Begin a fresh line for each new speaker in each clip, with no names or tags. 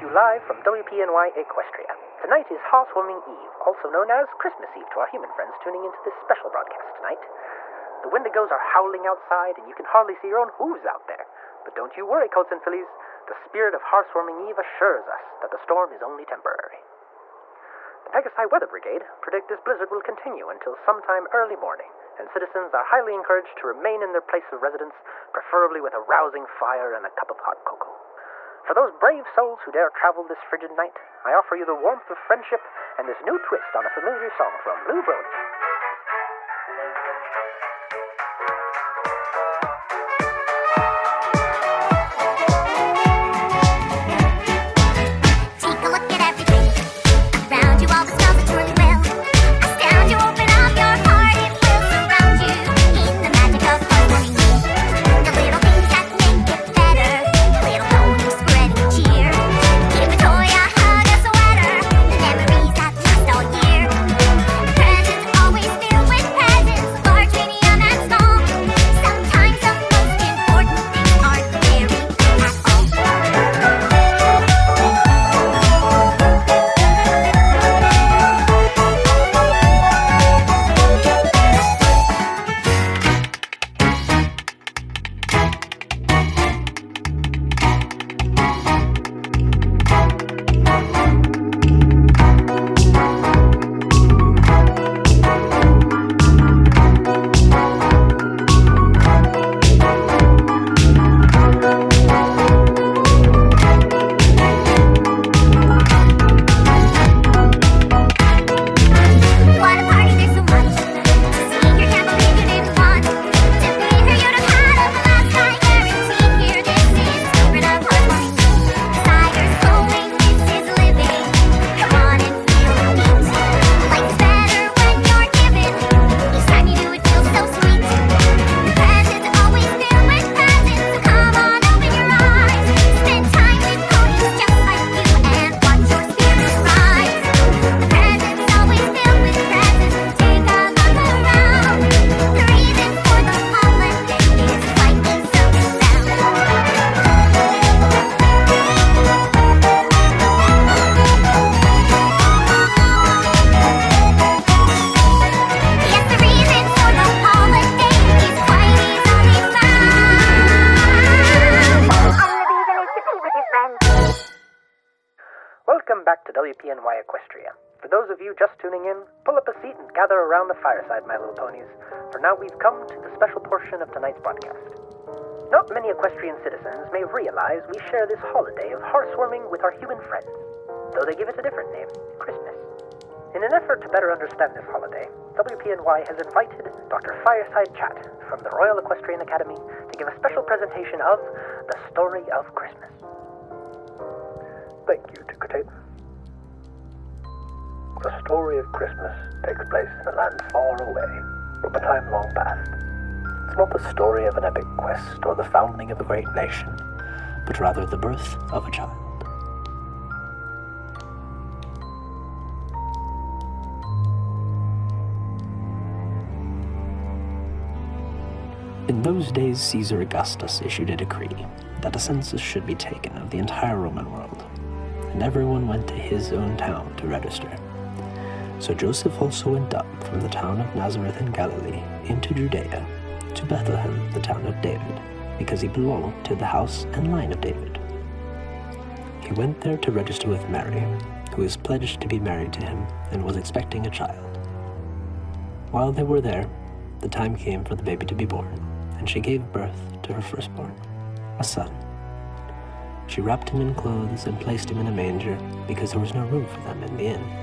you live from WPNY Equestria. Tonight is Housewarming Eve, also known as Christmas Eve to our human friends tuning into this special broadcast tonight. The Wendigos are howling outside, and you can hardly see your own hooves out there. But don't you worry, Colts and Fillies. The spirit of Housewarming Eve assures us that the storm is only temporary. The Pegasi Weather Brigade predict this blizzard will continue until sometime early morning, and citizens are highly encouraged to remain in their place of residence, preferably with a rousing fire and a cup of hot cocoa. For those brave souls who dare travel this frigid night, I offer you the warmth of friendship and this new twist on a familiar song from Lou Brody. Welcome back to WPNY Equestria. For those of you just tuning in, pull up a seat and gather around the fireside, my little ponies, for now we've come to the special portion of tonight's broadcast. Not many equestrian citizens may realize we share this holiday of heartwarming with our human friends, though they give it a different name, Christmas. In an effort to better understand this holiday, WPNY has invited Dr. Fireside Chat from the Royal Equestrian Academy to give a special presentation of The Story of Christmas.
Thank you, Tickertape. The story of Christmas takes place in a land far away, from a time long past. It's not the story of an epic quest or the founding of a great nation, but rather the birth of a child. In those days, Caesar Augustus issued a decree that a census should be taken of the entire Roman world, and everyone went to his own town to register. So Joseph also went up from the town of Nazareth in Galilee into Judea to Bethlehem, the town of David, because he belonged to the house and line of David. He went there to register with Mary, who was pledged to be married to him and was expecting a child. While they were there, the time came for the baby to be born, and she gave birth to her firstborn, a son. She wrapped him in clothes and placed him in a manger because there was no room for them in the inn.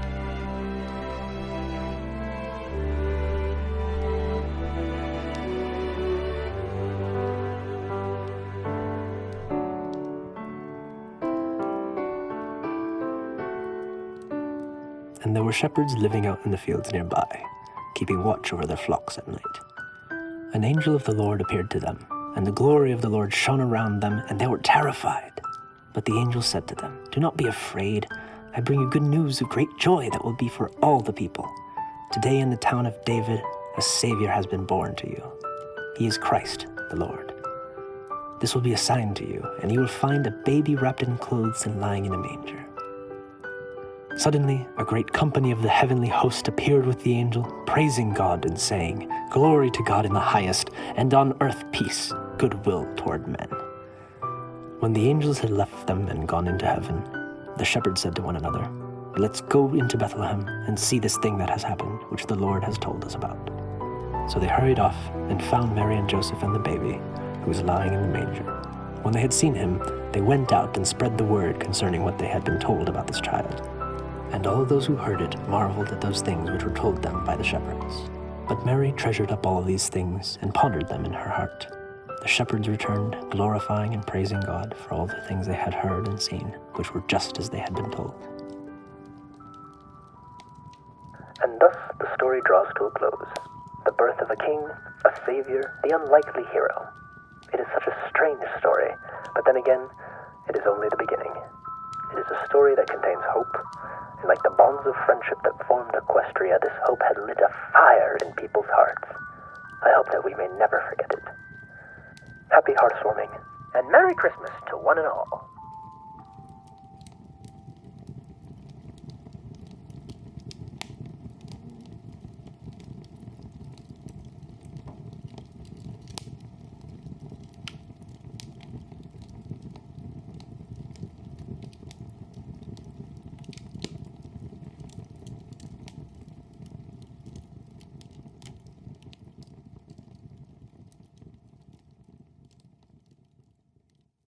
And there were shepherds living out in the fields nearby, keeping watch over their flocks at night. An angel of the Lord appeared to them, and the glory of the Lord shone around them, and they were terrified. But the angel said to them, "Do not be afraid. I bring you good news of great joy that will be for all the people. Today in the town of David, a Savior has been born to you. He is Christ the Lord. This will be a sign to you, and you will find a baby wrapped in clothes and lying in a manger." Suddenly, a great company of the heavenly host appeared with the angel, praising God and saying, "Glory to God in the highest, and on earth peace, goodwill toward men." When the angels had left them and gone into heaven, the shepherds said to one another, "Let's go into Bethlehem and see this thing that has happened, which the Lord has told us about." So they hurried off and found Mary and Joseph and the baby, who was lying in the manger. When they had seen him, they went out and spread the word concerning what they had been told about this child. And all those who heard it marveled at those things which were told them by the shepherds. But Mary treasured up all these things and pondered them in her heart. The shepherds returned, glorifying and praising God for all the things they had heard and seen, which were just as they had been told.
And thus the story draws to a close. The birth of a king, a savior, the unlikely hero. It is such a strange story, but then again, it is only the beginning. It is a story that contains hope, and like the bonds of friendship that formed Equestria, this hope had lit a fire in people's hearts. I hope that we may never forget it. Happy heartwarming, and Merry Christmas to one and all.